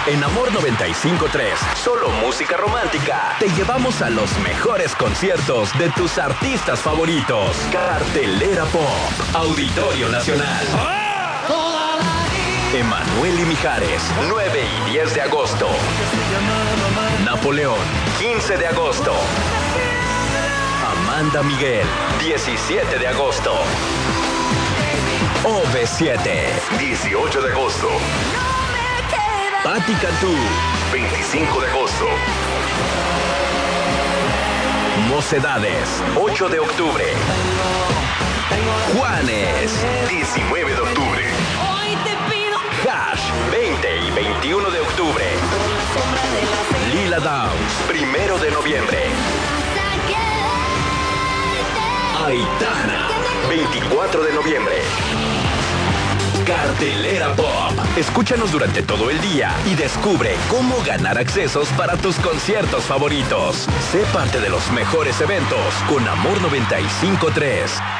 En Amor 95.3, solo música romántica, te llevamos a los mejores conciertos de tus artistas favoritos. Cartelera Pop, Auditorio Nacional. Emanuel y Mijares, 9 y 10 de agosto. Napoleón, 15 de agosto. Amanda Miguel, 17 de agosto. OV7, 18 de agosto. Patti Cantú, 25 de agosto. Mocedades, 8 de octubre. Juanes, 19 de octubre. Hash, 20 y 21 de octubre. Lila Downs, 1 de noviembre. Aitana, 24 de noviembre. Cartelera Pop. Escúchanos durante todo el día y descubre cómo ganar accesos para tus conciertos favoritos. Sé parte de los mejores eventos con Amor 95.3.